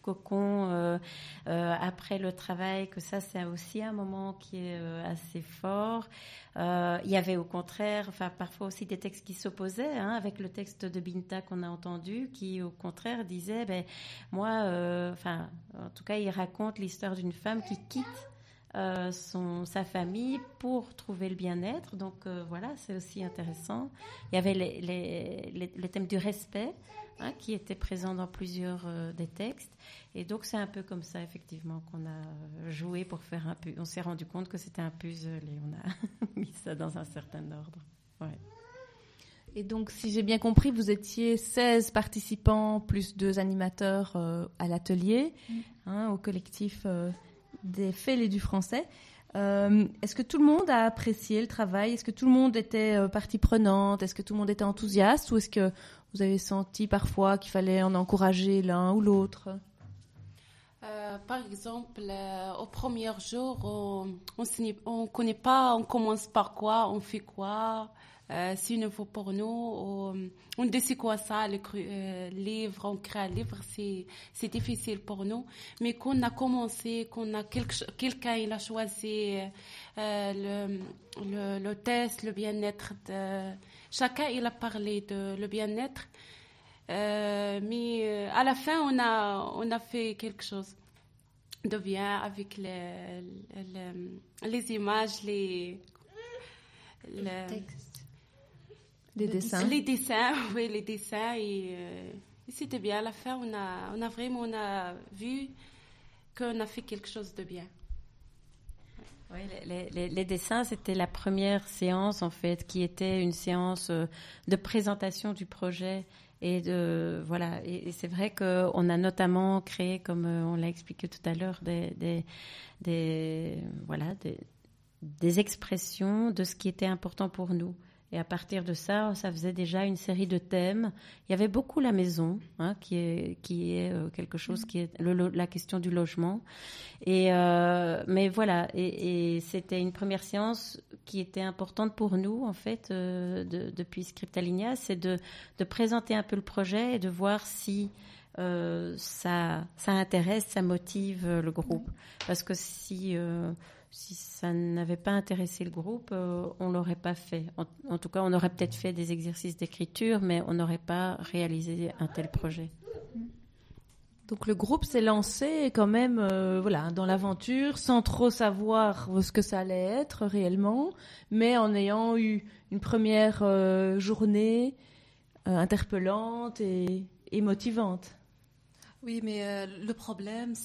cocon après le travail, que ça c'est aussi un moment qui est assez fort. Il y avait au contraire, parfois aussi des textes qui s'opposaient, avec le texte de Binta qu'on a entendu, qui au contraire disait, moi, en tout cas, il raconte l'histoire d'une femme qui quitte sa famille pour trouver le bien-être. Donc voilà, c'est aussi intéressant. Il y avait les thèmes du respect qui étaient présents dans plusieurs des textes. Et donc c'est un peu comme ça effectivement qu'on a joué pour faire un puzzle. On s'est rendu compte que c'était un puzzle et on a mis ça dans un certain ordre. Ouais. Et donc, si j'ai bien compris, vous étiez 16 participants plus 2 animateurs à l'atelier, au collectif des Fêlés du français. Est-ce que tout le monde a apprécié le travail? Est-ce que tout le monde était partie prenante? Est-ce que tout le monde était enthousiaste? Ou est-ce que vous avez senti parfois qu'il fallait en encourager l'un ou l'autre? Par exemple, au premier jour, on connaît pas, on commence par quoi, on fait quoi, c'est nouveau pour nous, on décide quoi ça, livre, on crée un livre, c'est difficile pour nous. Mais qu'on a commencé, qu'on a quelqu'un il a choisi le test, le bien-être, chacun il a parlé de le bien-être, mais à la fin on a fait quelque chose de bien avec les images, les textes. Les dessins. Les dessins, oui, les dessins. Et c'était bien. À la fin, on a vraiment vu qu'on a fait quelque chose de bien. Oui, les dessins, c'était la première séance, en fait, qui était une séance de présentation du projet. Et c'est vrai qu'on a notamment créé, comme on l'a expliqué tout à l'heure, des expressions de ce qui était important pour nous. Et à partir de ça, ça faisait déjà une série de thèmes. Il y avait beaucoup la maison, qui est quelque chose qui est la question du logement. Mais voilà, et c'était une première séance qui était importante pour nous, en fait, depuis Scriptalinea, c'est de présenter un peu le projet et de voir si ça intéresse, ça motive le groupe. Parce que si ça n'avait pas intéressé le groupe, on ne l'aurait pas fait. En tout cas, on aurait peut-être fait des exercices d'écriture, mais on n'aurait pas réalisé un tel projet. Donc le groupe s'est lancé quand même dans l'aventure, sans trop savoir ce que ça allait être réellement, mais en ayant eu une première journée interpellante et motivante. Oui, mais le problème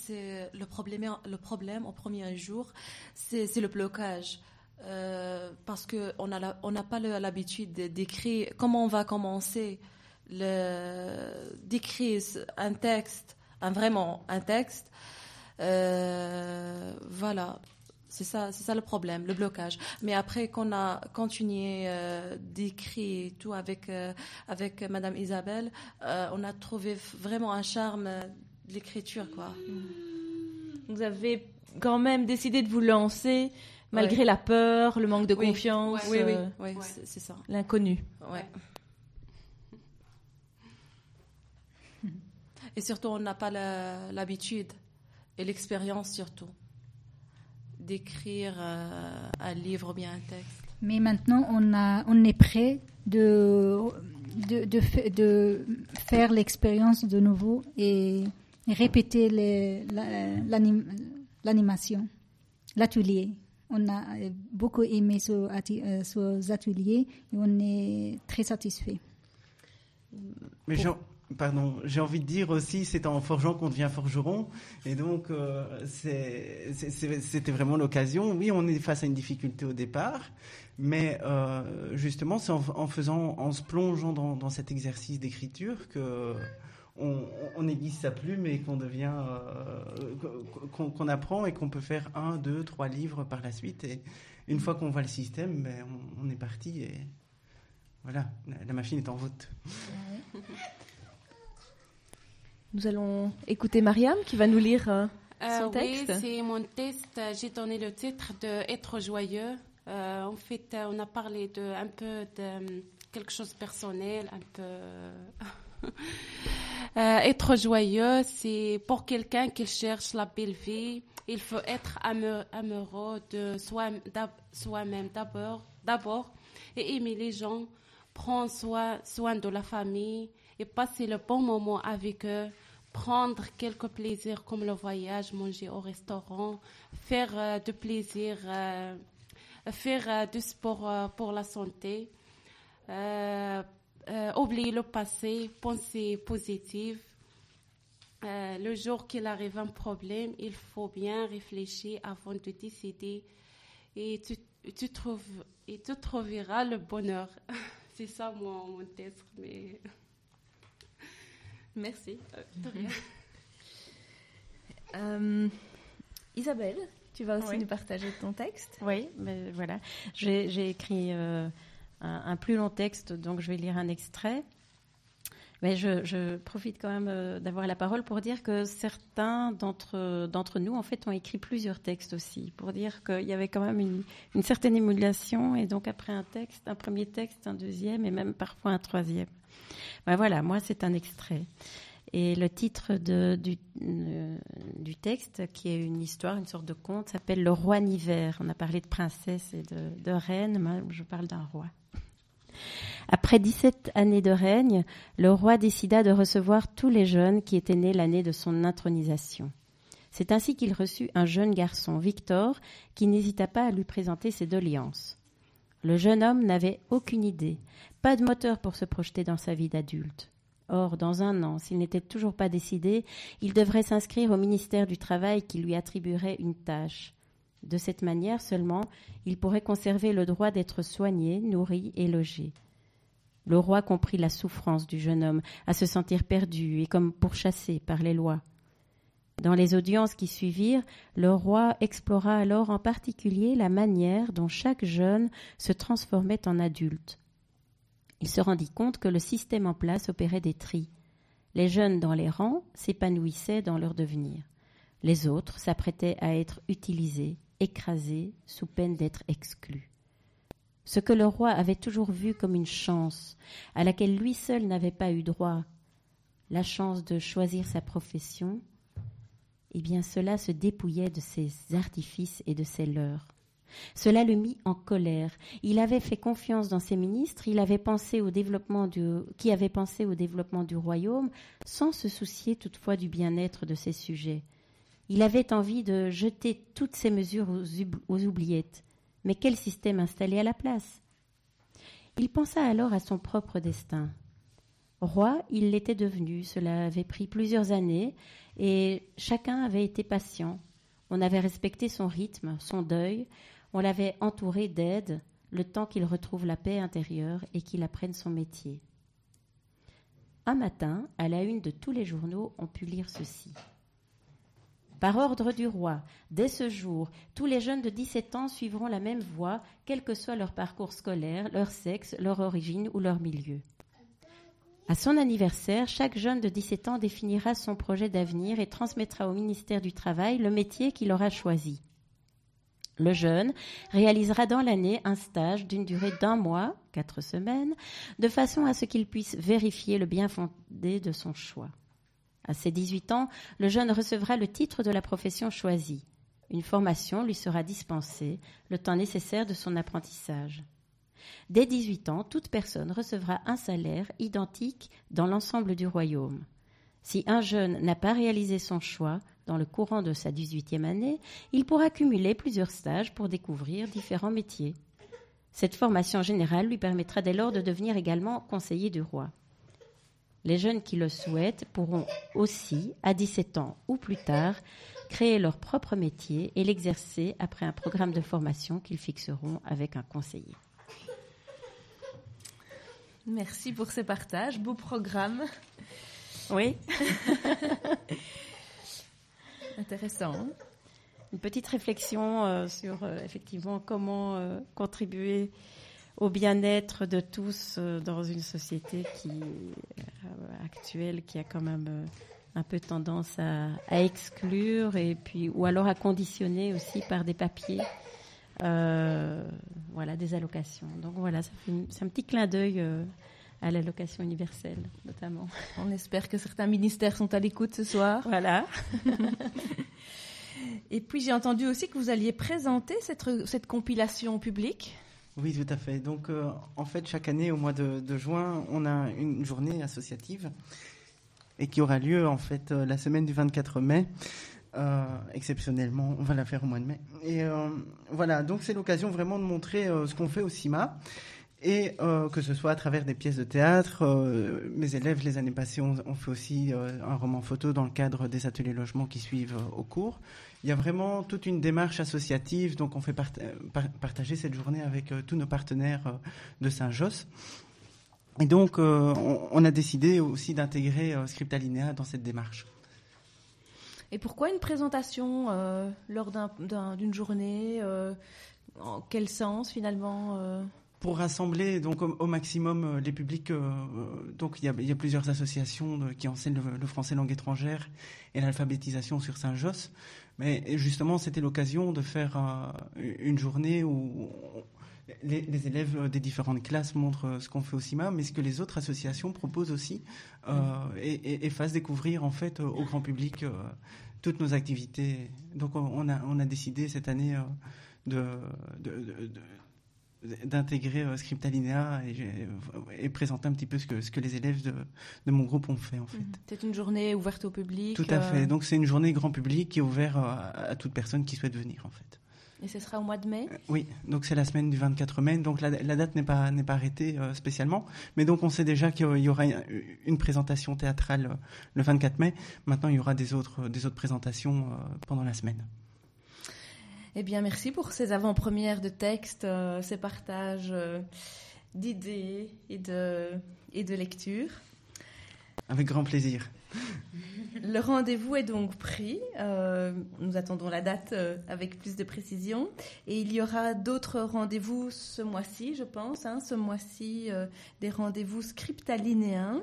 au premier jour, c'est le blocage. Parce qu'on n'a pas l'habitude d'écrire. Comment on va commencer d'écrire un texte, vraiment un texte. Voilà, c'est ça le problème, le blocage. Mais après qu'on a continué d'écrire tout avec Madame Isabelle, on a trouvé vraiment un charme de l'écriture, quoi. Vous avez quand même décidé de vous lancer malgré la peur, le manque de confiance, oui, c'est ça. L'inconnu. Ouais. Et surtout, on n'a pas l'habitude et l'expérience surtout d'écrire un livre ou bien un texte. Mais maintenant, on est prêt de faire l'expérience de nouveau et répéter l'animation, l'atelier. On a beaucoup aimé ces ateliers et on est très satisfait. Mais j'ai envie de dire aussi, c'est en forgeant qu'on devient forgeron. Et donc, c'était vraiment l'occasion. Oui, on est face à une difficulté au départ. Mais justement, c'est en se plongeant dans cet exercice d'écriture qu'on aiguise sa plume et qu'on devient, qu'on apprend et qu'on peut faire 1, 2, 3 livres par la suite. Et une fois qu'on voit le système, on est parti et voilà, la machine est en route. Nous allons écouter Mariam qui va nous lire son texte. Oui, c'est mon texte. J'ai donné le titre de Être joyeux. En fait, on a parlé un peu de quelque chose de personnel, un peu Être joyeux, c'est pour quelqu'un qui cherche la belle vie. Il faut être amoureux de soi-même d'abord et aimer les gens, prendre soin de la famille et passer le bon moment avec eux, prendre quelques plaisirs comme le voyage, manger au restaurant, faire du plaisir, faire du sport pour la santé, oublier le passé, penser positive. Le jour qu'il arrive un problème, il faut bien réfléchir avant de décider et tu trouveras le bonheur. C'est ça mon texte. Mais... Merci. De rien. Isabelle, tu vas aussi nous partager ton texte. Oui, mais voilà. J'ai écrit un plus long texte, donc je vais lire un extrait. Mais je profite quand même d'avoir la parole pour dire que certains d'entre nous, en fait, ont écrit plusieurs textes aussi, pour dire qu'il y avait quand même une certaine émulation, et donc après un premier texte, un deuxième, et même parfois un troisième. Ben voilà, moi, c'est un extrait. Et le titre du texte, qui est une histoire, une sorte de conte, s'appelle « Le roi Niver ». On a parlé de princesse et de reine, moi, je parle d'un roi. Après 17 années de règne, le roi décida de recevoir tous les jeunes qui étaient nés l'année de son intronisation. C'est ainsi qu'il reçut un jeune garçon, Victor, qui n'hésita pas à lui présenter ses doléances. Le jeune homme n'avait aucune idée, pas de moteur pour se projeter dans sa vie d'adulte. Or, dans 1 an, s'il n'était toujours pas décidé, il devrait s'inscrire au ministère du Travail qui lui attribuerait une tâche. De cette manière seulement, il pourrait conserver le droit d'être soigné, nourri et logé. Le roi comprit la souffrance du jeune homme à se sentir perdu et comme pourchassé par les lois. Dans les audiences qui suivirent, le roi explora alors en particulier la manière dont chaque jeune se transformait en adulte. Il se rendit compte que le système en place opérait des tris. Les jeunes dans les rangs s'épanouissaient dans leur devenir. Les autres s'apprêtaient à être utilisés, écrasés, sous peine d'être exclus. Ce que le roi avait toujours vu comme une chance, à laquelle lui seul n'avait pas eu droit, la chance de choisir sa profession, eh bien cela se dépouillait de ses artifices et de ses leurres. Cela le mit en colère. Il avait fait confiance dans ses ministres, qui avaient pensé au développement du royaume, sans se soucier toutefois du bien-être de ses sujets. Il avait envie de jeter toutes ces mesures aux oubliettes. Mais quel système installer à la place ? Il pensa alors à son propre destin. Roi, il l'était devenu, cela avait pris plusieurs années, et chacun avait été patient. On avait respecté son rythme, son deuil, on l'avait entouré d'aide, le temps qu'il retrouve la paix intérieure et qu'il apprenne son métier. Un matin, à la une de tous les journaux, on put lire ceci. Par ordre du roi, dès ce jour, tous les jeunes de 17 ans suivront la même voie, quel que soit leur parcours scolaire, leur sexe, leur origine ou leur milieu. À son anniversaire, chaque jeune de 17 ans définira son projet d'avenir et transmettra au ministère du Travail le métier qu'il aura choisi. Le jeune réalisera dans l'année un stage d'une durée d'1 mois, 4 semaines, de façon à ce qu'il puisse vérifier le bien fondé de son choix. À ses 18 ans, le jeune recevra le titre de la profession choisie. Une formation lui sera dispensée, le temps nécessaire de son apprentissage. Dès 18 ans, toute personne recevra un salaire identique dans l'ensemble du royaume. Si un jeune n'a pas réalisé son choix dans le courant de sa 18e année, il pourra cumuler plusieurs stages pour découvrir différents métiers. Cette formation générale lui permettra dès lors de devenir également conseiller du roi. Les jeunes qui le souhaitent pourront aussi, à 17 ans ou plus tard, créer leur propre métier et l'exercer après un programme de formation qu'ils fixeront avec un conseiller. Merci pour ce partage, beau programme. Oui. Intéressant. Une petite réflexion sur effectivement comment contribuer au bien-être de tous dans une société actuelle qui a quand même un peu tendance à exclure et puis ou alors à conditionner aussi par des papiers des allocations. Donc voilà, c'est un petit clin d'œil à l'allocation universelle, notamment. On espère que certains ministères sont à l'écoute ce soir. Voilà. Et puis j'ai entendu aussi que vous alliez présenter cette compilation publique. Oui, tout à fait. Donc, en fait, chaque année, au mois de juin, on a une journée associative et qui aura lieu, en fait, la semaine du 24 mai. Exceptionnellement, on va la faire au mois de mai. Et voilà, donc c'est l'occasion vraiment de montrer ce qu'on fait au CIMA. Et que ce soit à travers des pièces de théâtre, mes élèves, les années passées, ont fait aussi un roman photo dans le cadre des ateliers logement qui suivent au cours. Il y a vraiment toute une démarche associative, donc on fait partager cette journée avec tous nos partenaires de Saint-Josse. Et donc, on a décidé aussi d'intégrer Scriptalinea dans cette démarche. Et pourquoi une présentation lors d'une journée en quel sens, finalement Pour rassembler donc au maximum les publics, donc il y a plusieurs associations qui enseignent le français langue étrangère et l'alphabétisation sur Saint-Josse. Mais justement, c'était l'occasion de faire une journée où les élèves des différentes classes montrent ce qu'on fait au CIMA, mais ce que les autres associations proposent aussi et fassent découvrir en fait au grand public toutes nos activités. Donc on a décidé cette année d'intégrer Scriptalinea et présenter un petit peu ce que les élèves de mon groupe ont fait en fait. C'est une journée ouverte au public. Tout à fait. Donc c'est une journée grand public qui est ouverte à toute personne qui souhaite venir en fait. Et ce sera au mois de mai ? Oui, donc c'est la semaine du 24 mai. Donc la date n'est pas arrêtée spécialement, mais donc on sait déjà qu'il y aura une présentation théâtrale le 24 mai. Maintenant il y aura des autres présentations pendant la semaine. Eh bien, merci pour ces avant-premières de textes, ces partages d'idées et de lectures. Avec grand plaisir. Le rendez-vous est donc pris. Nous attendons la date avec plus de précision. Et il y aura d'autres rendez-vous ce mois-ci, je pense. Ce mois-ci, des rendez-vous scriptalinéens.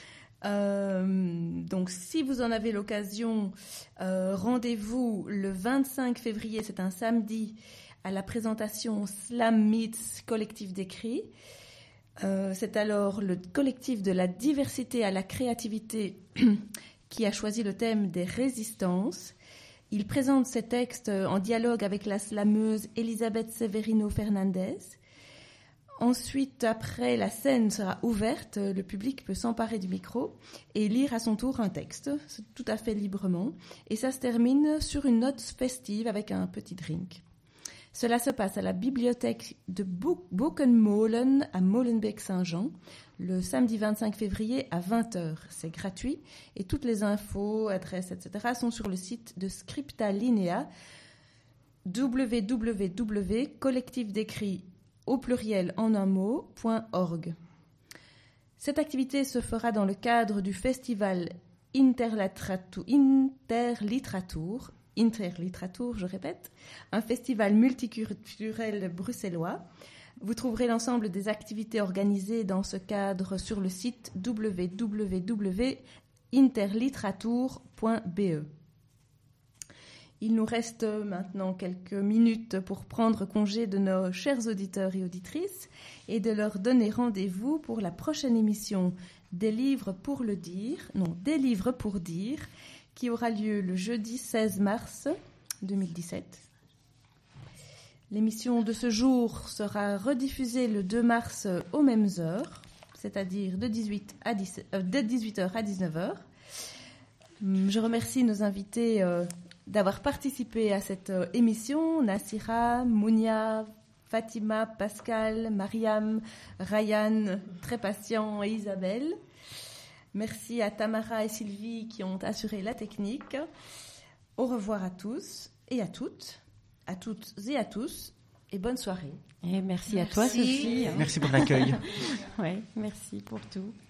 Donc si vous en avez l'occasion, rendez-vous le 25 février, c'est un samedi, à la présentation Slam Meets collectif d'écrit. C'est alors le collectif de la diversité à la créativité qui a choisi le thème des résistances. Il présente ses textes en dialogue avec la slameuse Elisabeth Severino Fernandez. Ensuite, après, la scène sera ouverte, le public peut s'emparer du micro et lire à son tour un texte, tout à fait librement. Et ça se termine sur une note festive avec un petit drink. Cela se passe à la bibliothèque de Bokenmolen à Molenbeek-Saint-Jean, le samedi 25 février à 20h. C'est gratuit et toutes les infos, adresses, etc. sont sur le site de Scriptalinea, www.collectifdécrit au pluriel en un mot.org. Cette activité se fera dans le cadre du festival Interliteratur, je répète, un festival multiculturel bruxellois. Vous trouverez l'ensemble des activités organisées dans ce cadre sur le site www.interliteratur.be. Il nous reste maintenant quelques minutes pour prendre congé de nos chers auditeurs et auditrices et de leur donner rendez-vous pour la prochaine émission des livres pour dire, qui aura lieu le jeudi 16 mars 2017. L'émission de ce jour sera rediffusée le 2 mars aux mêmes heures, c'est-à-dire de 18h à 19h. Je remercie nos invités d'avoir participé à cette émission. Nassira, Mounia, Fatima, Pascal, Mariam, Ryan, très patient, et Isabelle. Merci à Tamara et Sylvie qui ont assuré la technique. Au revoir à tous et à toutes et à tous, et bonne soirée. Et merci à toi, Sophie. Merci pour l'accueil. Ouais, merci pour tout.